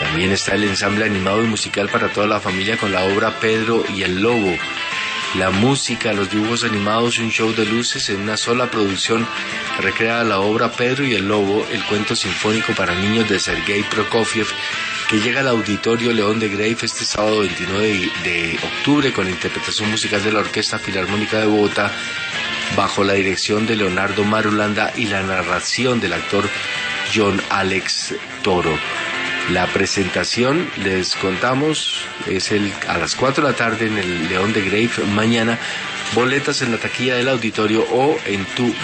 También está el ensamble animado y musical para toda la familia con la obra Pedro y el Lobo. La música, los dibujos animados y un show de luces en una sola producción que recrea la obra Pedro y el Lobo, el cuento sinfónico para niños de Sergei Prokofiev, que llega al Auditorio León de Greiff este sábado 29 de octubre con la interpretación musical de la Orquesta Filarmónica de Bogotá bajo la dirección de Leonardo Marulanda y la narración del actor John Alex Toro. La presentación, les contamos, es a las 4 de la tarde en el León de Greiff mañana. Boletas en la taquilla del auditorio o en tu